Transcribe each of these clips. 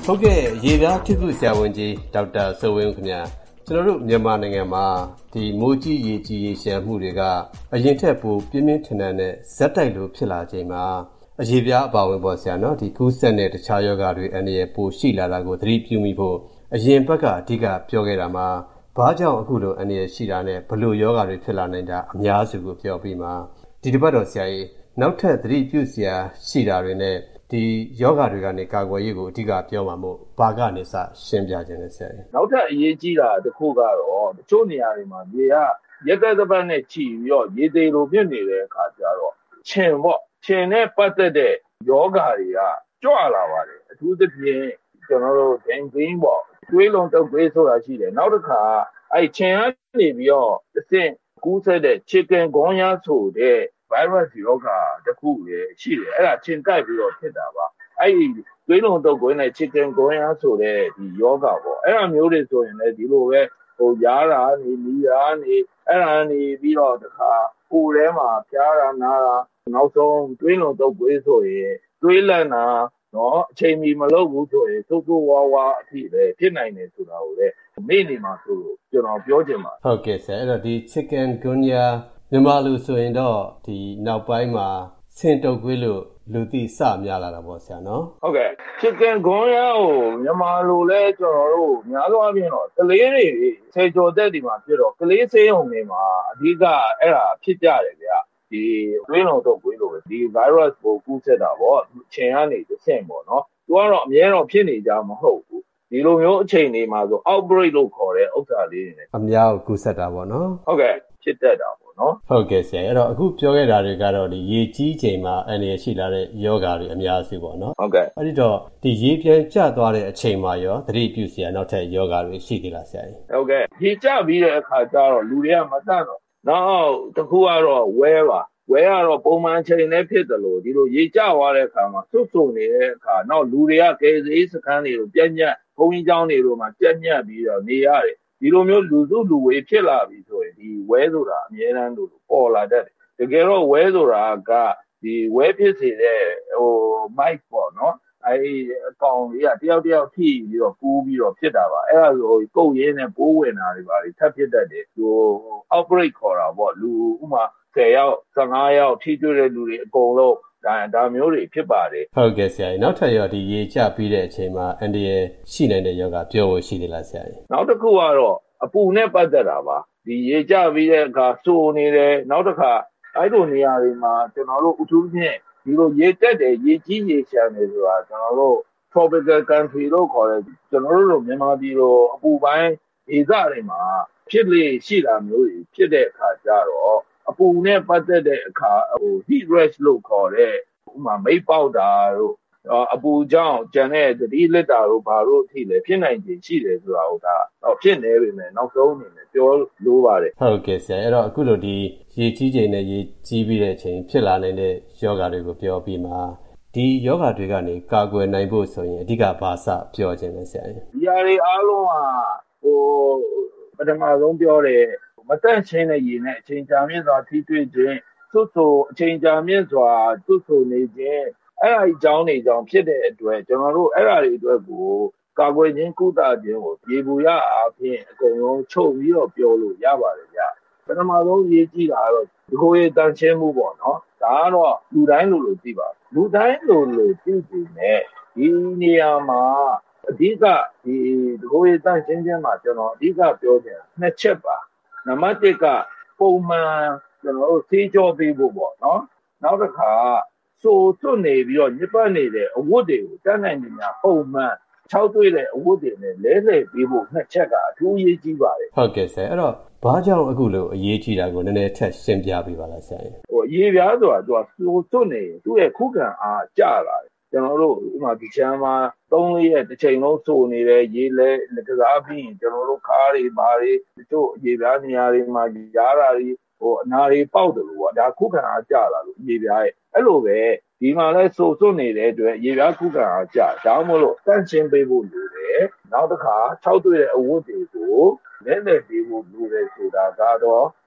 ဟုတ်ကဲ့ရေပြားဖြစ်ခုဆရာဝန်ကြီးဒေါက်တာစိုးဝင်းခင်ဗျာကျွန်တော်တို့မြန်မာနိုင်ငံမှာဒီမိုးကြီးရေကြီးရေရှမ်းမှုတွေကအရင်ထက်ပိုပြင်းပြင်းထန်ထန်နဲ့ဇက်တိုက်လို့ဖြစ်လာချိန်မှာအရေပြားအပါဝင်ပေါ့ဆရာနော်ဒီကူးစက်တဲ့တခြားယောဂတွေအန္တရာယ်ပိုရှိလာတာကိုသတိပြုမိဖို့အရင်ဘက်ကအဓိကပြောခဲ့တာမှာဘာကြောင့်အခုလိုအန္တရာယ်ရှိတာနဲ့ဘလို့ယောဂတွေဖြစ်လာနိုင်တာအများစုကိုပြောပြီးမှဒီတစ်ပတ်တော့ဆရာကြီးနောက်ထပ်သတိပြုစရာရှိတာတွေနဲ့ဒီယောဂတွေကနေကာကွယ်ရေးကိုအဓိကပြောမှာမို့ဘာကနေစရှင်းပြခြင်းလဲဆရာကြီးနောက်ထပ်အရေးကြီးတာတစ်ခုကတော့တချို့နေရာတွေမှာရေကရက်သက်သက်နဲ့ချီပြီးတော့ရေသေးလိုဖြစ်နေတဲ့အခါကျတော့ခြင်ပေါ့ခြင်နဲ့ပတ်သက်တဲ့ယောဂတွေကကြွလာပါတယ်အထူးသဖြင့်ကျွန်တော်တို့ဒင်ဂင်းပေါ့တွေးလုံးတုပ်တွေးဆိုတာရှိတယ်နောက်တစ်ခါအဲ့ခြင်ကနေပြီးတော့အဆင့်ကူးဆက်တဲ့ chicken gunya ဆိုတဲ့ virus ယောဂတစ်ခုလည်းရှိတယ်အဲ့ဒါခြင်ကိုက်ပြီးတော့ဖြစ်တာပါအဲ့ဒီတွေးလုံးတုပ်ကိုနဲ့ chicken gunya ဆိုတဲ့ဒီယောဂပေါ့အဲ့ဒါမျိုးတွေဆိုရင်လည်းဒီလိုပဲရားတာနေနီးတာနေအဲ့ဒါနေပြီးတော့တခါကိုယ်ထဲမှာဖျားတာနားတာနောက်ဆုံးတွေးလုံးတုပ်ကိုဆိုရင်တွေးလန့်တာနော်အချိန်မီမလုပ်ဘူးဆိုရင်သို့သို့ဝါဝါအဖြစ်ပဲဖြစ်နိုင်တယ်ဆိုတာကိုလည်းမေ့နေမှာဆိုလို့ကျွန်တော်ပြောချင်ပါဟုတ်ကဲ့ဆရာအဲ့တော့ဒီ chicken gunya မြန်မာလူဆိုရင်တော့ဒီနောက်ပိုင်းမှာဆင်တုပ်ကွေးလို့လူသိစများလာတာပေါ့ဆရာနော်ဟုတ်ကဲ့ chicken gunya ကိုမြန်မာလူလဲကျွန်တော်တို့များသောအားဖြင့်တော့ကလေးတွေဆယ်ကျော်သက်ဒီမှာဖြစ်တော့ကလေးဆေးရုံတွေမှာအဓိကအဲ့ဒါဖြစ်ကြတယ်ဗျာဒီတွေးလုံးတော့ကွေးလို့ပဲဒီ virus ကိုကူးစက်တာပေါ့ခြင်ကနေတစ်ဆင့်ပေါ့နော်သူကတော့အများတော့ဖြစ်နေကြမဟုတ်ဘူးဒီလိုမျိုးအချိန်တွေမှာဆို outbreak လို့ခေါ်တဲ့ဥစ္စာလေးတွေနဲ့အများကိုကူးစက်တာပေါ့နော်ဟုတ်ကဲ့ဖြစ်တတ်တာပေါ့နော်ဟုတ်ကဲ့ဆရာအဲ့တော့အခုပြောခဲ့တာတွေကတော့ဒီရေကြီးချိန်မှာအန္တရာယ်ရှိလာတဲ့ယောဂါတွေအများစုပေါ့နော်ဟုတ်ကဲ့အဲ့ဒီတော့ဒီရေပြန်ကျသွားတဲ့အချိန်မှာရောသတိပြုစရာနောက်ထပ်ယောဂါတွေရှိသေးလားဆရာကြီးဟုတ်ကဲ့ရေကျပြီးတဲ့အခါကျတော့လူတွေကမတတ်တော့နောက်တစ်ခုကတော့ဝဲကတော့ပုံမှန်ချိန်နဲ့ဖြစ်တယ်လို့ဒီလိုရေကျသွားတဲ့အခါမှာစွတ်ဆုံနေတဲ့အခါနောက်လူတွေကကယ်ဆယ်ရေးစခန်းတွေလိုပြက်ညက်ဘုံကြီးကျောင်းတွေလိုမှာပြက်ညက်ပြီးတော့နေရတယ်ဒီလိုမျိုးလူစုလူဝေးဖြစ်လာပြီဆိုရင်ဒီဝဲဆိုတာအများအားလို့ပေါ်လာတတ်တယ်တကယ်တော့ဝဲဆိုတာကဒီဝဲဖြစ်စေတဲ့မိုက်ပေါ့နော်အဲဒီအကောင်လေးကတယောက်ထိပြီးတော့ကူးပြီးတော့ဖြစ်တာပါအဲ့ဒါဆိုကုတ်ရင်းနဲ့ပိုးဝင်တာတွေပါထပ်ဖြစ်တတ်တယ်ဟို outbreak ခေါ်တာပေါ့လူဥမာ10ယောက်15ယောက်ထိတွေ့တဲ့လူတွေအကုန်လုံးဒါမျိုးတွေဖြစ်ပါတယ်ဟုတ်ကဲ့ဆရာကြီးနောက်ထပ်ရောဒီရေကျပြီးတဲ့အချိန်မှာအန်ဒီရဲ့ရှိနိုင်တဲ့ယောဂပြောဖို့ရှိသေးလားဆရာကြီးနောက်တစ်ခုကတော့အပူနဲ့ပတ်သက်တာပါဒီရေကျပြီးတဲ့အခါစိုးနေတယ်နောက်တစ်ခါအဲ့လိုနေရာတွေမှာကျွန်တော်တို့အထူးဖြင့်ဒီလိုရေတက်တယ်ရေကြီးရေရှမ်းတယ်ဆိုတာကျွန်တော်တို့ tropical country လို့ခေါ်တယ်ကျွန်တော်တို့မြန်မာပြည်လိုအပူပိုင်းဒေသတွေမှာဖြစ်လေရှိတာမျိုးတွေဖြစ်တဲ့အခါကျတော့အပူနဲ့ပတ်သက်တဲ့အခါheat rash လို့ခေါ်တဲ့ဥမာမိတ်ပေါက်တာတို့အပူကြောင့်ကျန်တဲ့သတိလက်တာတို့ဘာလို့အထိလဲဖြစ်နိုင်ခြေရှိတယ်ဆိုတာကိုဒါဖြစ်နေပြီမယ်နောက်ဆုံးအနေနဲ့ပြောလိုပါတယ်ဟုတ်ကဲ့ဆရာအဲ့တော့အခုလိုဒီရေကြီးချိန်နဲ့ရေကြီးပြီးတဲ့အချိန်ဖြစ်လာနိုင်တဲ့ယောဂါတွေကိုပြောပြီးမှဒီယောဂါတွေကနေကာကွယ်နိုင်ဖို့ဆိုရင်အဓိကဘာစပြောခြင်းလဲဆရာဒီအရာတွေအားလုံးကပထမဆုံးပြောတယ်မတန့်ရှင်းတဲ့ရေနဲ့အချိန်ကြာမြင့်စွာထိတွေ့ခြင်းစွတ်ဆိုအချိန်ကြာမြင့်စွာစွတ်ဆိုနေခြင်းအဲ့ဒါအကြောင်းတွေကြောင့်ဖြစ်တဲ့အတွက်ကျွန်တော်တို့အဲ့ဒါတွေအတွက်ကိုကာကွယ်ခြင်းကုသခြင်းကိုရေဘူးရအားဖြင့်အကုန်လုံးချုပ်ပြီးတော့ပြောလို့ရပါတယ်ဗျပထမဆုံးရေးကြည့်တာကတော့ဒီကိုရေတန့်ရှင်းမှုပေါ့နော်ဒါကတော့လူတိုင်းလိုသိပါလူတိုင်းလိုသိပြီနဲ့ဒီနေရာမှာအဓိကဒီကိုရေတန့်ရှင်းခြင်းမှာကျွန်တော်အဓိကပြောချင်တာနှစ်ချက်ပါနံပါတ်1ကပုံမှန်ကျွန်တော်တို့ဆေးကြောပေးဖို့ပေါ့နော်နောက်တစ်ခါစိုးစွတ်နေပြီးတော့ညစ်ပတ်နေတဲ့အဝတ်တွေကိုတန်းနိုင်နေများပုံမှန်6တွေ့တဲ့အဝတ်တွေနဲ့လဲလှယ်ပေးဖို့နှစ်ချက်ကအထူးအရေးကြီးပါတယ်ဟုတ်ကဲ့ဆရာအဲ့တော့ဘာကြောင့်အခုလိုအရေးကြီးတာကိုနည်းနည်းထပ်ရှင်းပြပေးပါလားဆရာအရေးပြားဆိုတာသူကစိုးစွတ်နေသူ့ရဲ့ခုခံအားကျလာတယ်ကျွန်တော်တို့ဥမာဒီချမ်းမှာ3-4ရက်တစ်ချိန်လုံးစိုးနေတယ်ရေလဲကစားပြီးရင်ကျွန်တော်တို့ခါးတွေဘာတွေတို့အရေးပြားနေရာတွေမှာရားတာတွေအနာတွေပေါက်တယ်လို့ပေါ့ဒါခုခံအားကျလာလို့ရေပြားရဲ့အဲ့လိုပဲဒီမှာလဲစိုးစွတ်နေတဲ့အတွက်ရေပြားခုခံအားကျဒါမှမဟုတ်တန့်ရှင်းပေးဖို့လိုတယ်နောက်တစ်ခါ6တွေ့တဲ့အဝတ်တွေကိုလဲလှယ်ပေးဖို့လိုတယ်ဆိုတာကတော့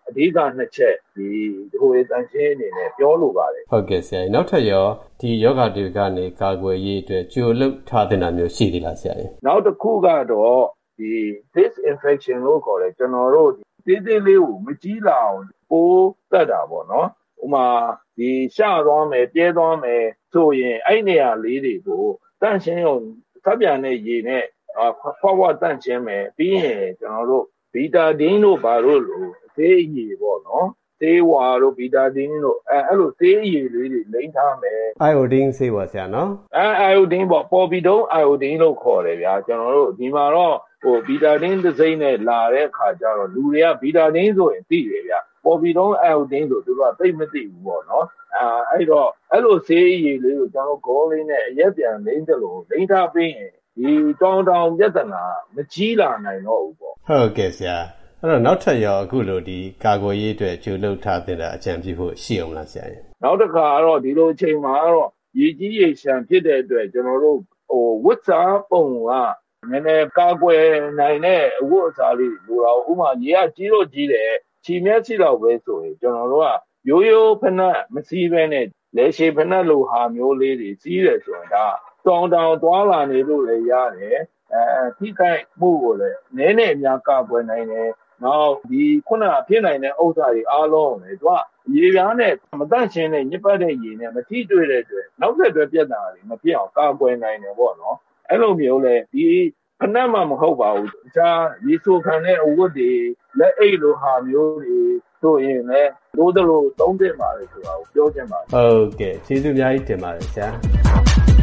အဓိကနှစ်ချက်ဒီကိုယ်တန်ရှင်းအနေနဲ့ပြောလိုပါတယ်ဟုတ်ကဲ့ဆရာနောက်ထပ်ရောဒီယောဂတွေကနေကာကွယ်ရေးအတွက်ကြိုလုပ်ထားတဲ့နာမျိုးရှိသေးလားဆရာနောက်တစ်ခုကတော့ဒီ disinfection လို့ခေါ်တယ်ကျွန်တော်တို့သေးသေးလေးကိုမကြီးလာအောင်ပိုးတက်တာပေါ့နော်ဥမာဒီရှသွားမယ်ပြဲသွားမယ်ဆိုရင်အဲ့နေရာလေးတွေကိုတန့်ရှင်းအောင်သပ်ပြန်တဲ့ရေနဲ့ဖွားတန့်ရှင်းမယ်ပြီးရင်ကျွန်တော်တို့ဗီတာဒင်းတို့ဘာလို့လို့သေးအရည်ပေါ့နော်သေးဝါတို့ဗီတာဒင်းတို့အဲ့လိုသေးအရည်လေးတွေလိမ့်ထားမယ်အိုင်အိုဒင်းဆေးပါဆရာနော်အိုင်အိုဒင်းပေါ့ပေါ်ဘီဒုံအိုင်အိုဒင်းလို့ခေါ်တယ်ဗျာကျွန်တော်တို့ဒီမှာတော့ဗီတာဒင်းတစ်စိမ့်နဲ့လာတဲ့အခါကျတော့လူတွေကဗီတာဒင်းဆိုရင်သိတယ်ဗျာပေါ်ဘီဒုံအိုင်အိုဒင်းဆိုသူတို့ကသိမသိဘူးပေါ့နော်အဲ့တော့အဲ့လိုဆေးအရည်လေးကိုကျွန်တော်ဂေါ်လေးနဲ့အရက်ပြန်လိမ့်တယ်လို့လိမ့်ထားပြီးရင်ဒီတောင်ပြဿနာမကြီးလာနိုင်တော့ဘူးပေါ့ဟုတ်ကဲ့ဆရာအဲ့တော့နောက်ထပ်ရောအခုလိုဒီကာကွယ်ရေးအတွက်ကြိုလုပ်ထားတဲ့အကြံပြုဖို့ရှိအောင်လားဆရာနောက်တစ်ခါတော့ဒီလိုအချိန်မှာတော့ရေကြီးရေရှမ်းဖြစ်တဲ့အတွက်ကျွန်တော်တို့ဝတ်စားပုံကနည်းနည်းကာကွယ်နိုင်တဲ့အဝတ်အစားလေးလိုတော့ဥမာရေကကြီးလို့ကြီးတယ်ချီမျက်စိတော့ပဲဆိုရင်ကျွန်တော်တို့ကရိုးရိုးဖနက်မစည်းပဲနဲ့လက်ရှိဖနက်လိုဟာမျိုးလေးတွေစီးတယ်ဆိုရင်ဒါတောင်သွားလာနေလို့လည်းရတယ်ထိခိုက်မှုကိုလည်းနည်းနည်းအများကာကွယ်နိုင်တယ်နောက်ဒီခုနဖြစ်နိုင်တဲ့ဥစ္စာတွေအားလုံးကိုလည်းသူကရေပြားနဲ့မတန့်ရှင်းတဲ့ညစ်ပတ်တဲ့ရေနဲ့မထိတွေ့တဲ့အတွက်နောက်ဆက်တွဲပြဿနာတွေမဖြစ်အောင်ကာကွယ်နိုင်တယ်ပေါ့နော်အဲ့လိုမျိုးလေဒီဖနက်မှမဟုတ်ပါဘူးတခြားရေဆိုခံတဲ့အဝတ်တွေလက်အိတ်လိုဟာမျိုးတွေဆိုရင်လည်းလိုသုံးသင့်ပါတယ်ဆိုတာကိုပြောချင်ပါတယ်ဟုတ်ကဲ့ကျေးဇူးအများကြီးတင်ပါတယ်ဆရာ